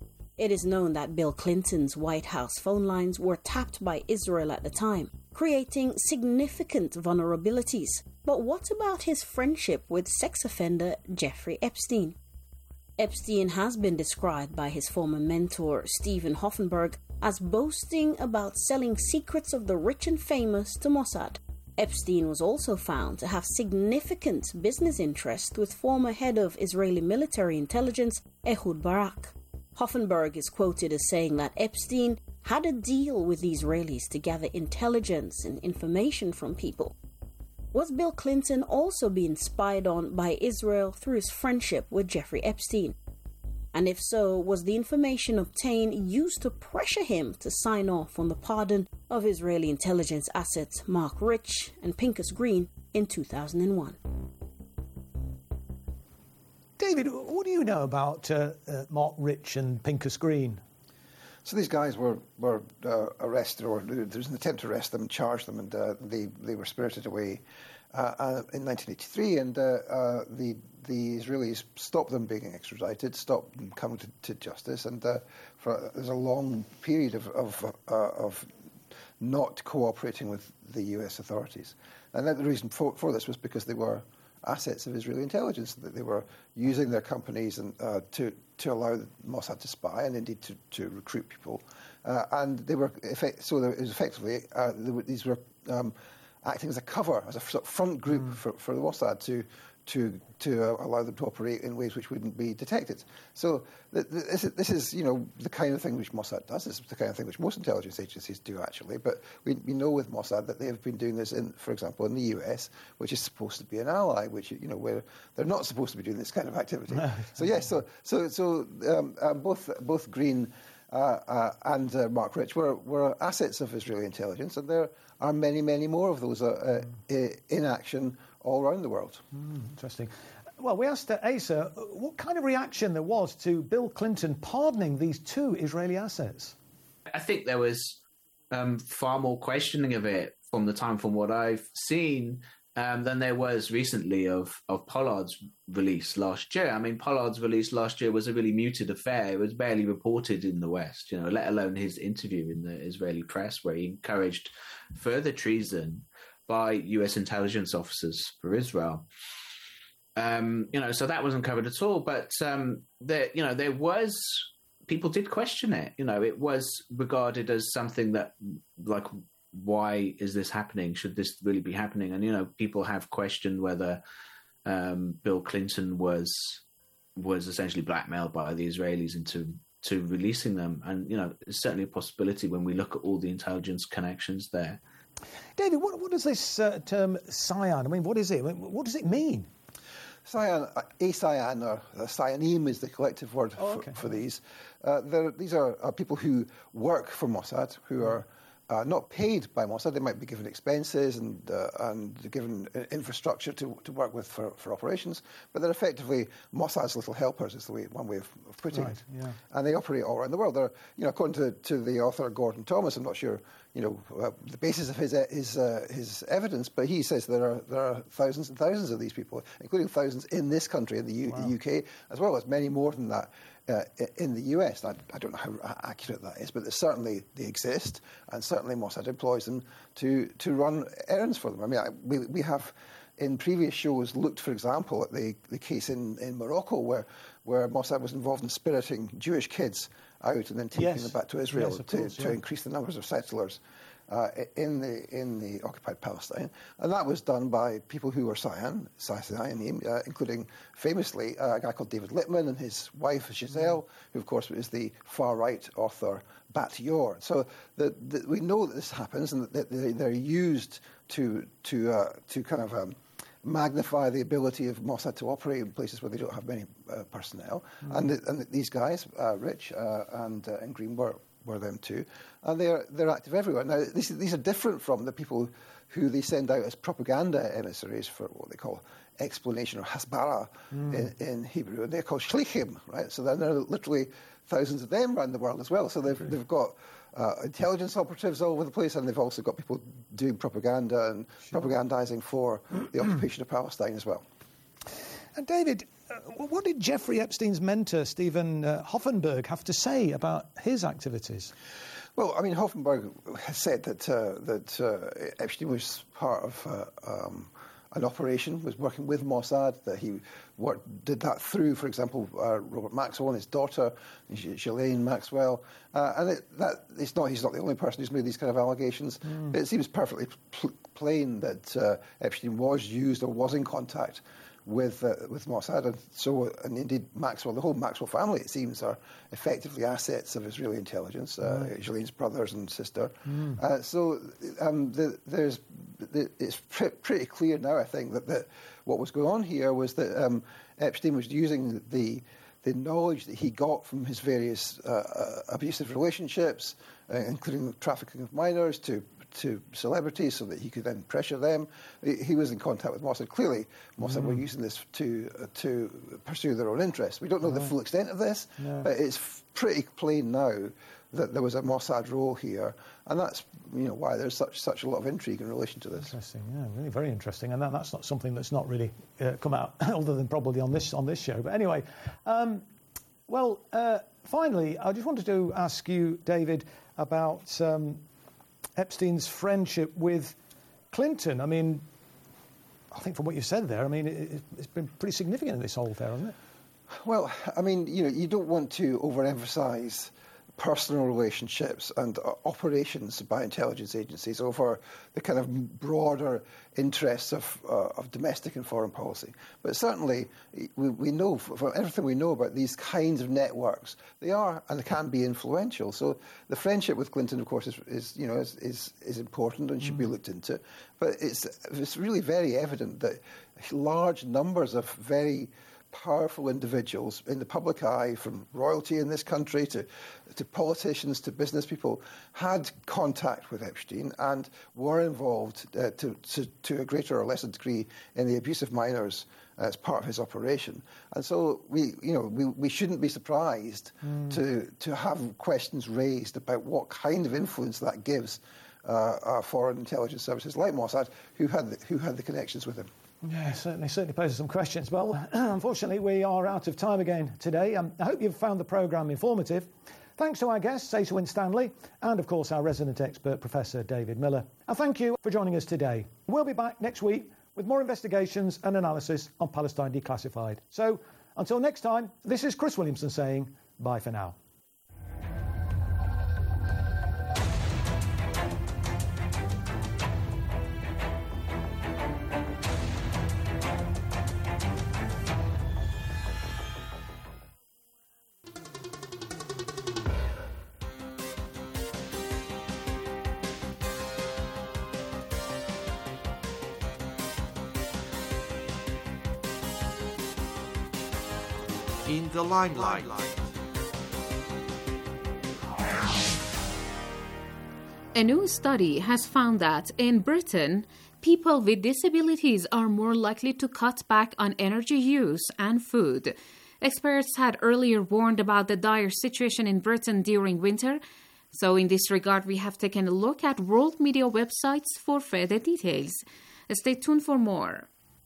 It is known that Bill Clinton's White House phone lines were tapped by Israel at the time, creating significant vulnerabilities. But what about his friendship with sex offender Jeffrey Epstein? Epstein has been described by his former mentor, Stephen Hoffenberg, as boasting about selling secrets of the rich and famous to Mossad. Epstein was also found to have significant business interest with former head of Israeli military intelligence Ehud Barak. Hoffenberg is quoted as saying that Epstein had a deal with the Israelis to gather intelligence and information from people. Was Bill Clinton also being spied on by Israel through his friendship with Jeffrey Epstein? And if so, was the information obtained used to pressure him to sign off on the pardon of Israeli intelligence assets Mark Rich and Pincus Green in 2001? David, what do you know about Mark Rich and Pincus Green? So these guys were arrested, or there was an attempt to arrest them, charge them, and they were spirited away in 1983, and the Israelis stopped them being extradited, stopped them coming to justice, and there's a long period of not cooperating with the US authorities. And the reason for this was because they were assets of Israeli intelligence, that they were using their companies and to allow Mossad to spy and indeed to recruit people, and they were it was effectively these were acting as a cover, as a sort of front group for the Mossad to allow them to operate in ways which wouldn't be detected. So this is the kind of thing which Mossad does. This is the kind of thing which most intelligence agencies do, actually. But we know with Mossad that they have been doing this for example, in the US, which is supposed to be an ally, which where they're not supposed to be doing this kind of activity. So yes, both Green and Mark Rich were assets of Israeli intelligence, and there are many, many more of those in action all around the world. Interesting. Well, we asked Asa what kind of reaction there was to Bill Clinton pardoning these two Israeli assets. I think there was far more questioning of it from what I've seen than there was recently of Pollard's release last year. I mean, Pollard's release last year was a really muted affair. It was barely reported in the West, let alone his interview in the Israeli press where he encouraged further treason by US intelligence officers for Israel. So that wasn't covered at all. But there was, people did question it. It was regarded as something that, like, why is this happening? Should this really be happening? And people have questioned whether Bill Clinton was essentially blackmailed by the Israelis into releasing them. And it's certainly a possibility when we look at all the intelligence connections there. David, what does this term cyan? I mean, what is it? What does it mean? Cyan, acyan, or cyanim is the collective word for these. These are people who work for Mossad, who are not paid by Mossad. They might be given expenses and given infrastructure to work with for operations, but they're effectively Mossad's little helpers, is one way of putting it. Yeah. And they operate all around the world. They're, according to the author Gordon Thomas, I'm not sure, the basis of his evidence, but he says there are thousands and thousands of these people, including thousands in this country, in the UK, as well as many more than that in the US. I don't know how accurate that is, but they exist, and certainly Mossad employs them to run errands for them. I mean, we have in previous shows looked, for example, at the case in Morocco where Mossad was involved in spiriting Jewish kids out and then taking them back to Israel to increase the numbers of settlers in the occupied Palestine. And that was done by people who were cyanim, including famously a guy called David Lippman and his wife Giselle, who of course is the far-right author Bat Ye'or. So we know that this happens, and that they're used to kind of magnify the ability of Mossad to operate in places where they don't have many personnel. And these guys, Rich and Green, were them too, and they're active everywhere. Now, these are different from the people who they send out as propaganda emissaries for what they call explanation or hasbara in Hebrew, and they're called shlichim, right? So then there are literally thousands of them around the world as well. So they've got intelligence operatives all over the place, and they've also got people doing propaganda and propagandizing for the occupation of Palestine as well. And David, what did Jeffrey Epstein's mentor, Stephen Hoffenberg, have to say about his activities? Well, I mean, Hoffenberg has said that Epstein was part of an operation, was working with Mossad, that he did that through, for example, Robert Maxwell and his daughter, Ghislaine Maxwell. He's not the only person who's made these kind of allegations. But it seems perfectly plain that Epstein was used or was in contact with Mossad, and indeed Maxwell, the whole Maxwell family, it seems, are effectively assets of Israeli intelligence, Ghislaine's brothers and sister. It's pretty clear now, I think, that what was going on here was that Epstein was using the knowledge that he got from his various abusive relationships, including trafficking of minors, to celebrities so that he could then pressure them. He was in contact with Mossad. Clearly, Mossad were using this to pursue their own interests. We don't know the full extent of this, but it's pretty plain now that there was a Mossad role here, and that's why there's such a lot of intrigue in relation to this. Interesting, yeah, really very interesting, and that's not something that's not really come out other than probably on this show. But anyway, finally, I just wanted to ask you, David, about Epstein's friendship with Clinton. I mean, I think from what you said there, I mean, it's been pretty significant in this whole affair, hasn't it? Well, I mean, you don't want to overemphasise personal relationships and operations by intelligence agencies over the kind of broader interests of domestic and foreign policy. But certainly, we know from everything we know about these kinds of networks, they are and can be influential. So the friendship with Clinton, of course, is important and should be looked into. But it's really very evident that large numbers of very powerful individuals in the public eye, from royalty in this country to politicians to business people, had contact with Epstein and were involved to a greater or lesser degree in the abuse of minors as part of his operation. And so we shouldn't be surprised to have questions raised about what kind of influence that gives foreign intelligence services like Mossad, who had the connections with him. Yeah, certainly poses some questions. Well, unfortunately, we are out of time again today. I hope you've found the programme informative. Thanks to our guests, Asa Winstanley, and of course our resident expert, Professor David Miller. And thank you for joining us today. We'll be back next week with more investigations and analysis on Palestine Declassified. So, until next time, this is Chris Williamson saying bye for now. In the limelight. A new study has found that in Britain, people with disabilities are more likely to cut back on energy use and food. Experts had earlier warned about the dire situation in Britain during winter, so in this regard we have taken a look at world media websites for further details. Stay tuned for more.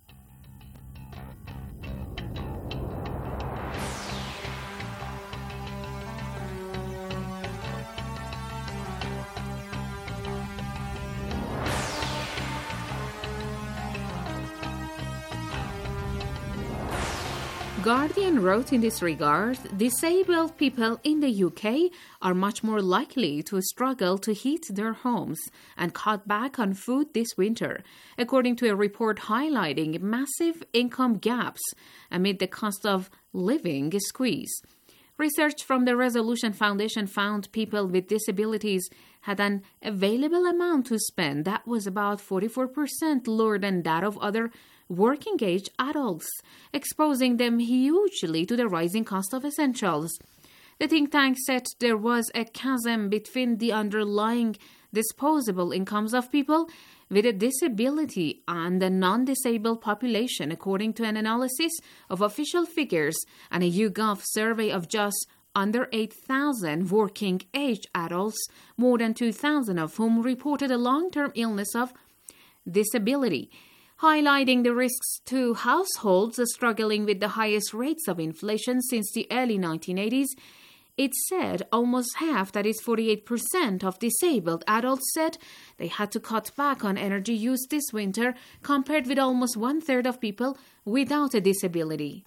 Guardian wrote in this regard, disabled people in the UK are much more likely to struggle to heat their homes and cut back on food this winter, according to a report highlighting massive income gaps amid the cost of living squeeze. Research from the Resolution Foundation found people with disabilities had an available amount to spend that was about 44% lower than that of other working-age adults, exposing them hugely to the rising cost of essentials. The think tank said there was a chasm between the underlying disposable incomes of people with a disability and the non-disabled population, according to an analysis of official figures and a YouGov survey of just under 8,000 working-age adults, more than 2,000 of whom reported a long-term illness of disability, highlighting the risks to households struggling with the highest rates of inflation since the early 1980s. It said almost half, that is 48% of disabled adults, said they had to cut back on energy use this winter, compared with almost 1/3 of people without a disability.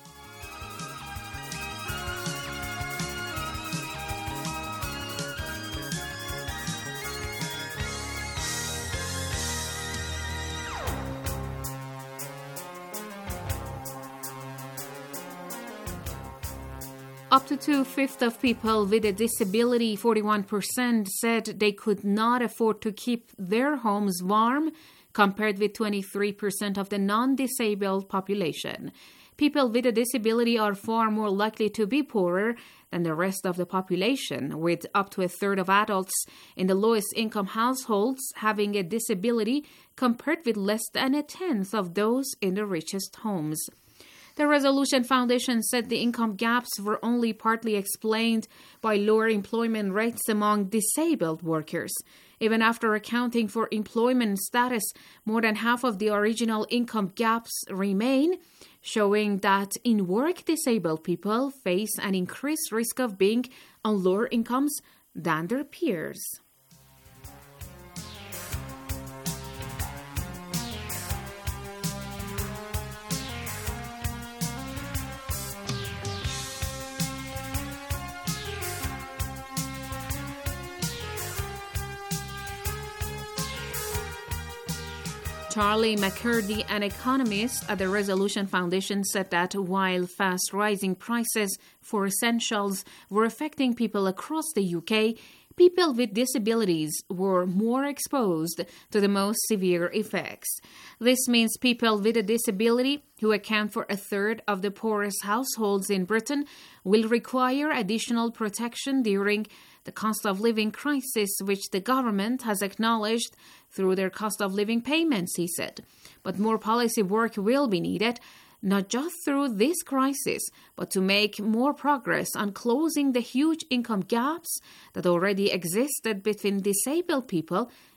Up to 2/5 of people with a disability, 41%, said they could not afford to keep their homes warm, compared with 23% of the non-disabled population. People with a disability are far more likely to be poorer than the rest of the population, with up to 1/3 of adults in the lowest income households having a disability, compared with less than 1/10 of those in the richest homes. The Resolution Foundation said the income gaps were only partly explained by lower employment rates among disabled workers. Even after accounting for employment status, more than half of the original income gaps remain, showing that in work disabled people face an increased risk of being on lower incomes than their peers. Charlie McCurdy, an economist at the Resolution Foundation, said that while fast rising prices for essentials were affecting people across the UK, people with disabilities were more exposed to the most severe effects. This means people with a disability, who account for 1/3 of the poorest households in Britain, will require additional protection during the cost of living crisis, which the government has acknowledged through their cost of living payments, he said. But more policy work will be needed, not just through this crisis, but to make more progress on closing the huge income gaps that already existed between disabled people